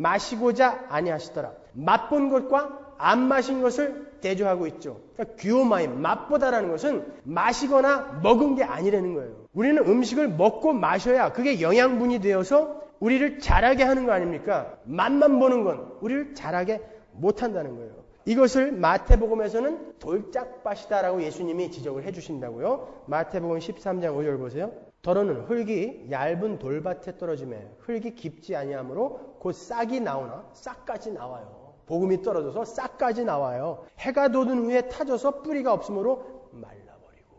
마시고자 아니하시더라. 맛본 것과 안 마신 것을 대조하고 있죠. 그러니까 규오마이 맛보다라는 것은 마시거나 먹은 게 아니라는 거예요. 우리는 음식을 먹고 마셔야 그게 영양분이 되어서 우리를 자라게 하는 거 아닙니까? 맛만 보는 건 우리를 자라게 못한다는 거예요. 이것을 마태복음에서는 돌짝밭이다라고 예수님이 지적을 해주신다고요. 마태복음 십삼 장 오 절 보세요. 더러는 흙이 얇은 돌밭에 떨어지매 흙이 깊지 아니하므로 곧 싹이 나오나 싹까지 나와요. 복음이 떨어져서 싹까지 나와요. 해가 돋은 후에 타져서 뿌리가 없으므로 말라버리고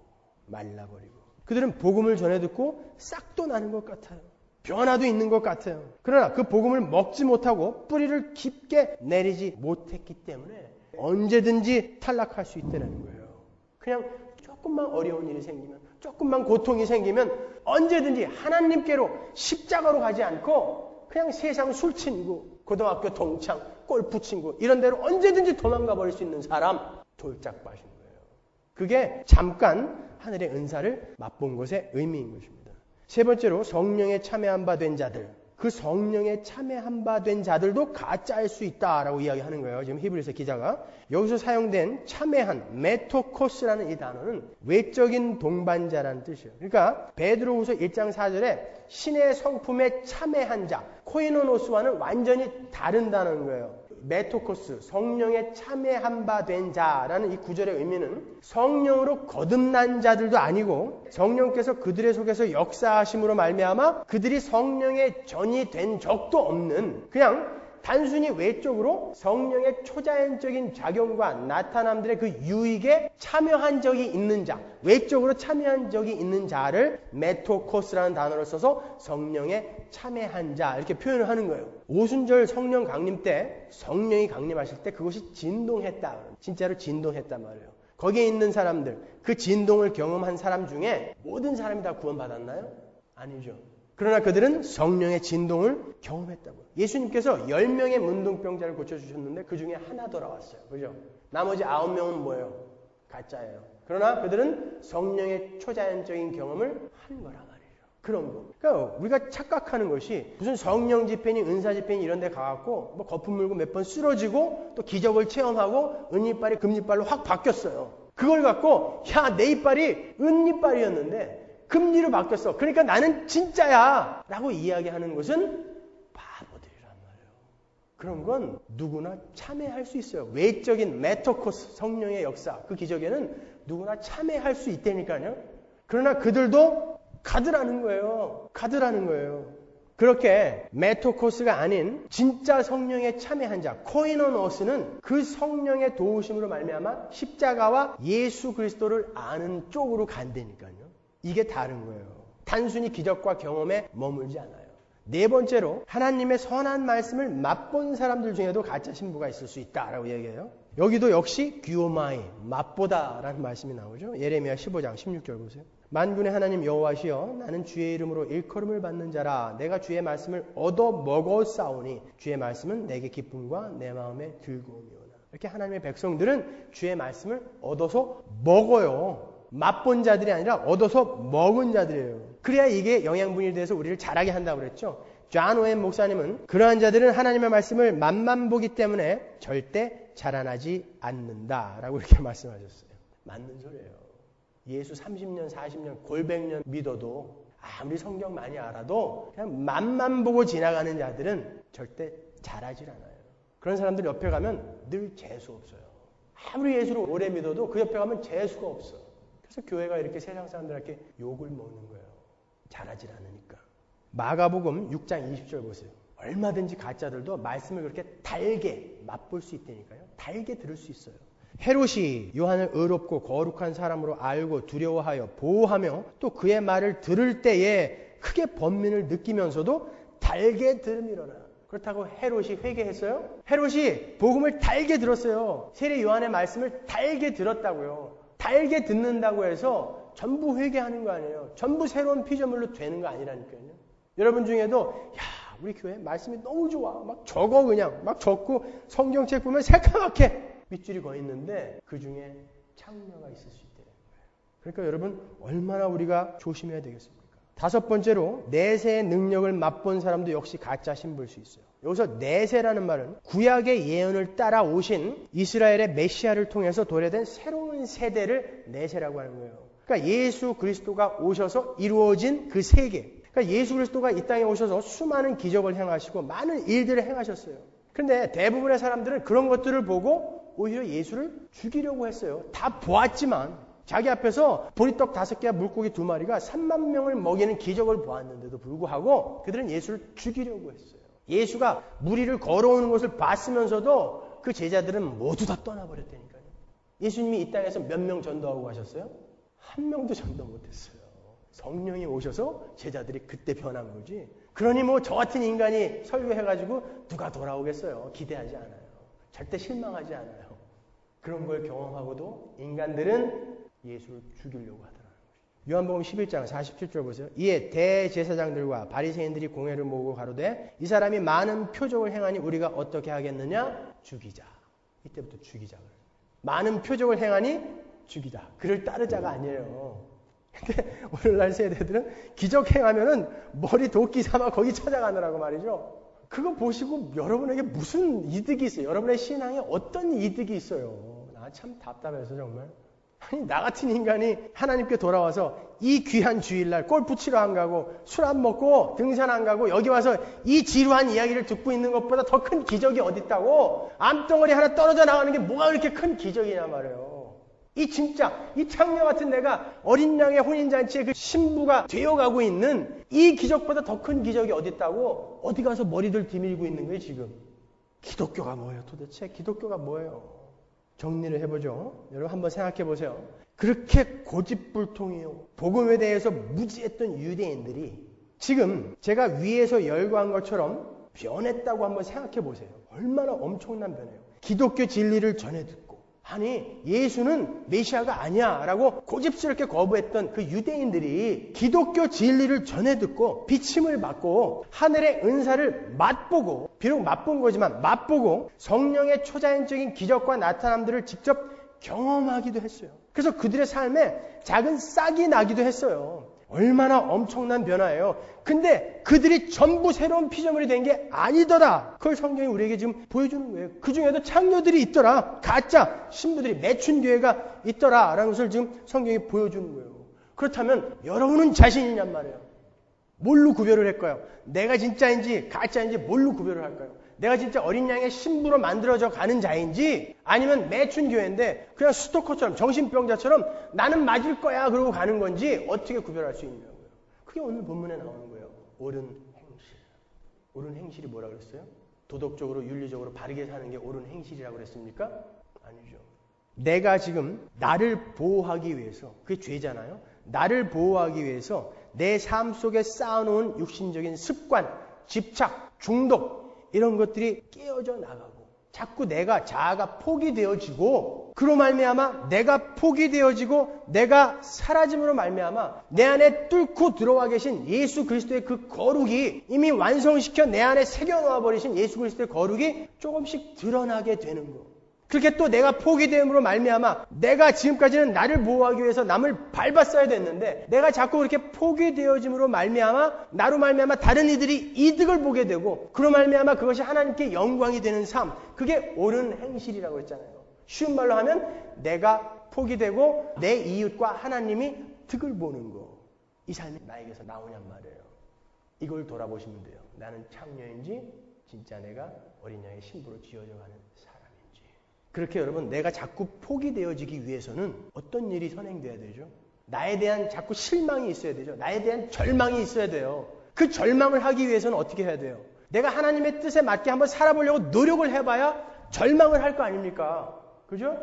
말라버리고 그들은 복음을 전해 듣고 싹도 나는 것 같아요. 변화도 있는 것 같아요. 그러나 그 복음을 먹지 못하고 뿌리를 깊게 내리지 못했기 때문에 언제든지 탈락할 수 있다는 거예요. 그냥 조금만 어려운 일이 생기면 조금만 고통이 생기면 언제든지 하나님께로 십자가로 가지 않고 그냥 세상 술친구 고등학교 동창, 골프 친구 이런 데로 언제든지 도망가 버릴 수 있는 사람 돌짝 빠신 거예요. 그게 잠깐 하늘의 은사를 맛본 것의 의미인 것입니다. 세 번째로 성령에 참여한 바 된 자들. 그 성령에 참여한 바 된 자들도 가짜일 수 있다라고 이야기하는 거예요. 지금 히브리서 기자가. 여기서 사용된 참여한 메토코스라는 이 단어는 외적인 동반자라는 뜻이에요. 그러니까 베드로후서 일 장 사 절에 신의 성품에 참여한 자, 코이노노스와는 완전히 다른 단어인 거예요. 메토코스, 성령에 참여한 바 된 자라는 이 구절의 의미는 성령으로 거듭난 자들도 아니고 성령께서 그들의 속에서 역사하심으로 말미암아 그들이 성령의 전이 된 적도 없는 그냥 단순히 외적으로 성령의 초자연적인 작용과 나타남들의 그 유익에 참여한 적이 있는 자, 외적으로 참여한 적이 있는 자를 메토코스라는 단어를 써서 성령에 참여한 자 이렇게 표현을 하는 거예요. 오순절 성령 강림 때 성령이 강림하실 때 그것이 진동했다. 진짜로 진동했단 말이에요. 거기에 있는 사람들, 그 진동을 경험한 사람 중에 모든 사람이 다 구원받았나요? 아니죠. 그러나 그들은 성령의 진동을 경험했다고요. 예수님께서 열 명의 문둥병자를 고쳐주셨는데 그 중에 하나 돌아왔어요. 그죠? 나머지 아홉 명은 뭐예요? 가짜예요. 그러나 그들은 성령의 초자연적인 경험을 한 거란 말이에요. 그런 거. 그러니까 우리가 착각하는 것이 무슨 성령 집회니 은사 집회니 이런 데 가갖고 뭐 거품 물고 몇 번 쓰러지고 또 기적을 체험하고 은이빨이 금이빨로 확 바뀌었어요. 그걸 갖고 야, 내 이빨이 은이빨이었는데 금리로 바뀌었어. 그러니까 나는 진짜야 라고 이야기하는 것은 바보들이란 말이에요. 그런 건 누구나 참여할 수 있어요. 외적인 메토코스, 성령의 역사, 그 기적에는 누구나 참여할 수 있다니까요. 그러나 그들도 가드라는 거예요. 가드라는 거예요. 그렇게 메토코스가 아닌 진짜 성령에 참여한 자, 코이노노스는 그 성령의 도우심으로 말미암아 십자가와 예수 그리스도를 아는 쪽으로 간다니까요. 이게 다른 거예요. 단순히 기적과 경험에 머물지 않아요. 네 번째로 하나님의 선한 말씀을 맛본 사람들 중에도 가짜 신부가 있을 수 있다라고 얘기해요. 여기도 역시 귀오마이, 맛보다라는 말씀이 나오죠. 예레미야 십오 장 십육 절 보세요. 만군의 하나님 여호와시여 나는 주의 이름으로 일컬음을 받는 자라 내가 주의 말씀을 얻어 먹었사오니 주의 말씀은 내게 기쁨과 내 마음에 즐거움이오나. 이렇게 하나님의 백성들은 주의 말씀을 얻어서 먹어요. 맛본 자들이 아니라 얻어서 먹은 자들이에요. 그래야 이게 영양분에 대해서 우리를 자라게 한다고 그랬죠. 존 오웬 목사님은 그러한 자들은 하나님의 말씀을 맛만 보기 때문에 절대 자라나지 않는다라고 이렇게 말씀하셨어요. 맞는 소리예요. 예수 삼십 년, 사십 년, 골백 년 믿어도 아무리 성경 많이 알아도 그냥 맛만 보고 지나가는 자들은 절대 자라질 않아요. 그런 사람들 옆에 가면 늘 재수 없어요. 아무리 예수를 오래 믿어도 그 옆에 가면 재수가 없어. 그래서 교회가 이렇게 세상 사람들한테 욕을 먹는 거예요. 잘하질 않으니까. 마가복음 육 장 이십 절 보세요. 얼마든지 가짜들도 말씀을 그렇게 달게 맛볼 수 있다니까요. 달게 들을 수 있어요. 헤롯이 요한을 의롭고 거룩한 사람으로 알고 두려워하여 보호하며 또 그의 말을 들을 때에 크게 번민을 느끼면서도 달게 들음이로라. 그렇다고 헤롯이 회개했어요? 헤롯이 복음을 달게 들었어요. 세례 요한의 말씀을 달게 들었다고요. 달게 듣는다고 해서 전부 회개하는 거 아니에요. 전부 새로운 피조물로 되는 거 아니라니까요. 여러분 중에도 야 우리 교회 말씀이 너무 좋아. 막 적어 그냥 막 적고 성경책 보면 새까맣게 밑줄이 거 있는데 그 중에 창녀가 있을 수 있대요. 그러니까 여러분 얼마나 우리가 조심해야 되겠습니까? 다섯 번째로 내세의 능력을 맛본 사람도 역시 가짜 신부일 수 있어요. 여기서 내세라는 말은 구약의 예언을 따라오신 이스라엘의 메시아를 통해서 도래된 새로운 세대를 내세라고 하는 거예요. 그러니까 예수 그리스도가 오셔서 이루어진 그 세계. 그러니까 예수 그리스도가 이 땅에 오셔서 수많은 기적을 행하시고 많은 일들을 행하셨어요. 그런데 대부분의 사람들은 그런 것들을 보고 오히려 예수를 죽이려고 했어요. 다 보았지만 자기 앞에서 보리떡 다섯 개와 물고기 두 마리가 삼만 명을 먹이는 기적을 보았는데도 불구하고 그들은 예수를 죽이려고 했어요. 예수가 무리를 걸어오는 것을 봤으면서도 그 제자들은 모두 다 떠나버렸다니까요. 예수님이 이 땅에서 몇 명 전도하고 가셨어요? 한 명도 전도 못했어요. 성령이 오셔서 제자들이 그때 변한 거지. 그러니 뭐 저 같은 인간이 설교해가지고 누가 돌아오겠어요. 기대하지 않아요. 절대 실망하지 않아요. 그런 걸 경험하고도 인간들은 예수를 죽이려고 하더라는 거죠. 요한복음 십일 장 사십칠 절 보세요. 이에 대제사장들과 바리새인들이 공회를 모으고 가로되 이 사람이 많은 표적을 행하니 우리가 어떻게 하겠느냐? 죽이자. 이때부터 죽이자. 많은 표적을 행하니 죽이자. 그를 따르자가 아니에요. 근데 오늘날 세대들은 기적 행하면은 머리 도끼 삼아 거기 찾아가느라고 말이죠. 그거 보시고 여러분에게 무슨 이득이 있어요? 여러분의 신앙에 어떤 이득이 있어요? 나 참 답답해서 정말. 아니 나 같은 인간이 하나님께 돌아와서 이 귀한 주일날 골프 치러 안 가고 술 안 먹고 등산 안 가고 여기 와서 이 지루한 이야기를 듣고 있는 것보다 더 큰 기적이 어디 있다고? 암덩어리 하나 떨어져 나가는 게 뭐가 그렇게 큰 기적이냐 말이에요. 이 진짜 이 창녀 같은 내가 어린 양의 혼인잔치에 그 신부가 되어가고 있는 이 기적보다 더 큰 기적이 어디 있다고? 어디 가서 머리들 디밀고 있는 거예요 지금. 기독교가 뭐예요 도대체? 기독교가 뭐예요? 정리를 해보죠. 여러분 한번 생각해 보세요. 그렇게 고집불통이요. 복음에 대해서 무지했던 유대인들이 지금 제가 위에서 열거한 것처럼 변했다고 한번 생각해 보세요. 얼마나 엄청난 변해요. 기독교 진리를 전해 듣고 아니 예수는 메시아가 아니야 라고 고집스럽게 거부했던 그 유대인들이 기독교 진리를 전해 듣고 비침을 받고 하늘의 은사를 맛보고 비록 맛본 거지만 맛보고 성령의 초자연적인 기적과 나타남들을 직접 경험하기도 했어요. 그래서 그들의 삶에 작은 싹이 나기도 했어요. 얼마나 엄청난 변화예요. 근데 그들이 전부 새로운 피조물이 된 게 아니더라. 그걸 성경이 우리에게 지금 보여주는 거예요. 그 중에도 창녀들이 있더라. 가짜 신부들이 매춘교회가 있더라. 라는 것을 지금 성경이 보여주는 거예요. 그렇다면 여러분은 자신이냔 말이에요. 뭘로 구별을 할까요? 내가 진짜인지 가짜인지 뭘로 구별을 할까요? 내가 진짜 어린 양의 신부로 만들어져 가는 자인지 아니면 매춘교회인데 그냥 스토커처럼 정신병자처럼 나는 맞을 거야 그러고 가는 건지 어떻게 구별할 수 있냐고요. 그게 오늘 본문에 나오는 거예요. 옳은 행실. 옳은 행실이 뭐라 그랬어요? 도덕적으로 윤리적으로 바르게 사는 게 옳은 행실이라고 그랬습니까? 아니죠. 내가 지금 나를 보호하기 위해서 그게 죄잖아요. 나를 보호하기 위해서 내 삶 속에 쌓아놓은 육신적인 습관, 집착, 중독 이런 것들이 깨어져 나가고 자꾸 내가 자아가 포기되어지고 그로 말미암아 내가 포기되어지고 내가 사라짐으로 말미암아 내 안에 뚫고 들어와 계신 예수 그리스도의 그 거룩이 이미 완성시켜 내 안에 새겨놓아 버리신 예수 그리스도의 거룩이 조금씩 드러나게 되는 거. 그렇게 또 내가 포기됨으로 말미암아 내가 지금까지는 나를 보호하기 위해서 남을 밟았어야 됐는데 내가 자꾸 그렇게 포기되어짐으로 말미암아 나로 말미암아 다른 이들이 이득을 보게 되고 그로 말미암아 그것이 하나님께 영광이 되는 삶, 그게 옳은 행실이라고 했잖아요. 쉬운 말로 하면 내가 포기되고 내 이웃과 하나님이 득을 보는 거, 이 삶이 나에게서 나오냔 말이에요. 이걸 돌아보시면 돼요. 나는 창녀인지 진짜 내가 어린 양의 신부로 지어져가는 사람. 그렇게 여러분 내가 자꾸 포기되어지기 위해서는 어떤 일이 선행돼야 되죠? 나에 대한 자꾸 실망이 있어야 되죠. 나에 대한 절망이 있어야 돼요. 그 절망을 하기 위해서는 어떻게 해야 돼요? 내가 하나님의 뜻에 맞게 한번 살아보려고 노력을 해봐야 절망을 할 거 아닙니까? 그죠?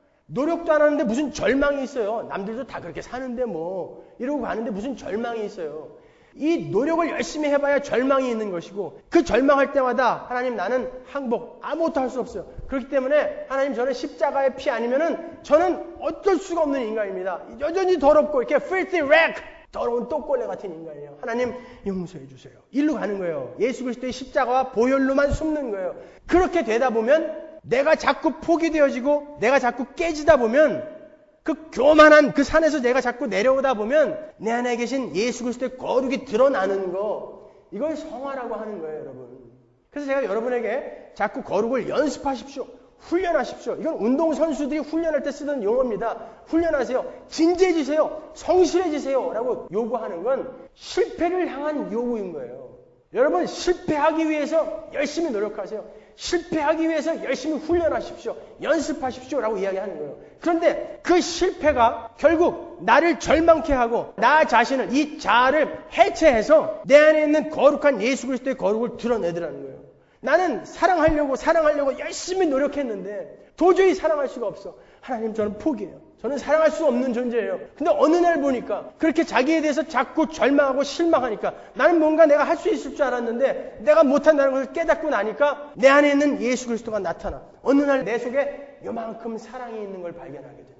노력도 안 하는데 무슨 절망이 있어요. 남들도 다 그렇게 사는데 뭐 이러고 가는데 무슨 절망이 있어요. 이 노력을 열심히 해봐야 절망이 있는 것이고 그 절망할 때마다 하나님 나는 항복 아무것도 할 수 없어요. 그렇기 때문에 하나님 저는 십자가의 피 아니면은 저는 어쩔 수가 없는 인간입니다. 여전히 더럽고 이렇게 filthy rag 더러운 똥꼬레 같은 인간이에요. 하나님 용서해 주세요. 일로 가는 거예요. 예수 그리스도의 십자가와 보혈로만 숨는 거예요. 그렇게 되다 보면 내가 자꾸 포기되어지고 내가 자꾸 깨지다 보면 그 교만한 그 산에서 내가 자꾸 내려오다 보면 내 안에 계신 예수 그리스도의 거룩이 드러나는 거, 이걸 성화라고 하는 거예요, 여러분. 그래서 제가 여러분에게 자꾸 거룩을 연습하십시오. 훈련하십시오. 이건 운동선수들이 훈련할 때 쓰던 용어입니다. 훈련하세요. 진지해지세요. 성실해지세요. 라고 요구하는 건 실패를 향한 요구인 거예요. 여러분 실패하기 위해서 열심히 노력하세요. 실패하기 위해서 열심히 훈련하십시오. 연습하십시오. 라고 이야기하는 거예요. 그런데 그 실패가 결국 나를 절망케 하고 나 자신을, 이 자아를 해체해서 내 안에 있는 거룩한 예수 그리스도의 거룩을 드러내더라는 거예요. 나는 사랑하려고 사랑하려고 열심히 노력했는데 도저히 사랑할 수가 없어. 하나님 저는 포기해요. 저는 사랑할 수 없는 존재예요. 근데 어느 날 보니까 그렇게 자기에 대해서 자꾸 절망하고 실망하니까 나는 뭔가 내가 할 수 있을 줄 알았는데 내가 못한다는 것을 깨닫고 나니까 내 안에 있는 예수 그리스도가 나타나. 어느 날 내 속에 요만큼 사랑이 있는 걸 발견하게 된다.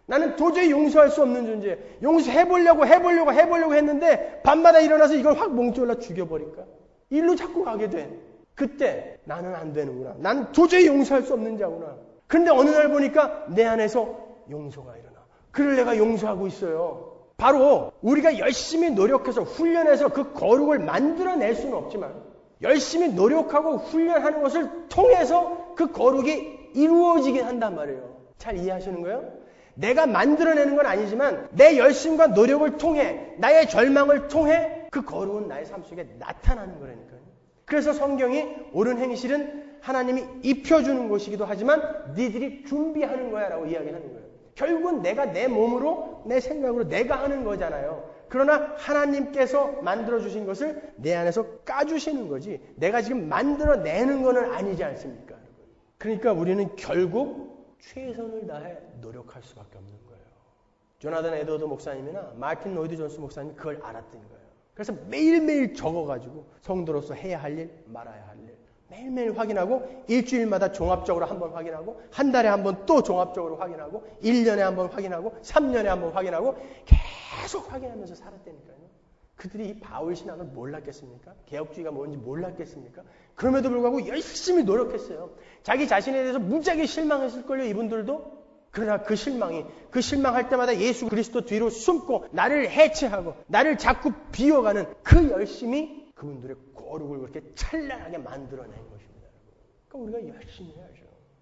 나는 도저히 용서할 수 없는 존재. 용서해보려고 해보려고 해보려고 했는데 밤마다 일어나서 이걸 확 몽졸라 죽여버릴까? 일로 자꾸 가게 돼. 그때 나는 안 되는구나. 나는 도저히 용서할 수 없는 자구나. 그런데 어느 날 보니까 내 안에서 용서가 일어나. 그를 내가 용서하고 있어요. 바로 우리가 열심히 노력해서 훈련해서 그 거룩을 만들어낼 수는 없지만 열심히 노력하고 훈련하는 것을 통해서 그 거룩이 이루어지긴 한단 말이에요. 잘 이해하시는 거예요? 내가 만들어내는 건 아니지만 내 열심과 노력을 통해 나의 절망을 통해 그 거룩은 나의 삶 속에 나타나는 거라니까요. 그래서 성경이 옳은 행실은 하나님이 입혀주는 것이기도 하지만 니들이 준비하는 거야 라고 이야기하는 거예요. 결국은 내가 내 몸으로 내 생각으로 내가 하는 거잖아요. 그러나 하나님께서 만들어주신 것을 내 안에서 까주시는 거지 내가 지금 만들어내는 거는 아니지 않습니까? 그러니까 우리는 결국 최선을 다해 노력할 수밖에 없는 거예요. 조나단 에드워드 목사님이나 마틴 로이드 존스 목사님이 그걸 알았던 거예요. 그래서 매일매일 적어가지고 성도로서 해야 할 일, 말아야 할 일 매일매일 확인하고 일주일마다 종합적으로 한번 확인하고 한 달에 한번 또 종합적으로 확인하고 일 년에 한번 확인하고 삼 년에 한번 확인하고 계속 확인하면서 살았다니까요. 그들이 이 바울 신앙을 몰랐겠습니까? 개혁주의가 뭔지 몰랐겠습니까? 그럼에도 불구하고 열심히 노력했어요. 자기 자신에 대해서 무지하게 실망했을걸요, 이분들도. 그러나 그 실망이, 그 실망할 때마다 예수 그리스도 뒤로 숨고 나를 해체하고 나를 자꾸 비워가는 그 열심이 그분들의 거룩을 그렇게 찬란하게 만들어낸 것입니다. 그러니까 우리가 열심히 해야죠.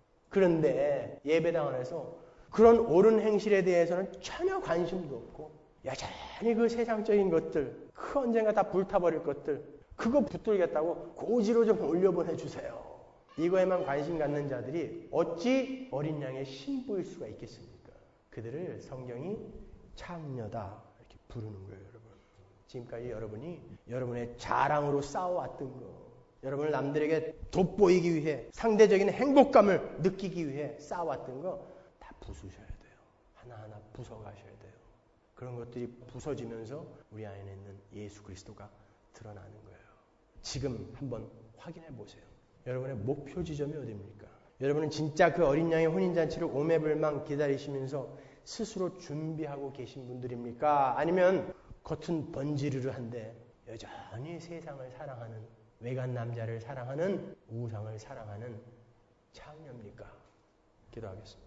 그런데 예배당 안에서 그런 옳은 행실에 대해서는 전혀 관심도 없고 여전히 그 세상적인 것들, 그 언젠가 다 불타버릴 것들, 그거 붙들겠다고 고지로 좀 올려보내주세요. 이거에만 관심 갖는 자들이 어찌 어린 양의 신부일 수가 있겠습니까? 그들을 성경이 창녀다 이렇게 부르는 거예요, 여러분. 지금까지 여러분이 여러분의 자랑으로 쌓아왔던 거, 여러분을 남들에게 돋보이기 위해 상대적인 행복감을 느끼기 위해 쌓아왔던 거 다 부수셔야 돼요. 하나하나 부숴가셔야 돼요. 그런 것들이 부서지면서 우리 안에 있는 예수 그리스도가 드러나는 거예요. 지금 한번 확인해 보세요. 여러분의 목표 지점이 어디입니까? 여러분은 진짜 그 어린 양의 혼인잔치를 오매불망 기다리시면서 스스로 준비하고 계신 분들입니까? 아니면 겉은 번지르르한데 여전히 세상을 사랑하는 외간 남자를 사랑하는 우상을 사랑하는 창녀입니까? 기도하겠습니다.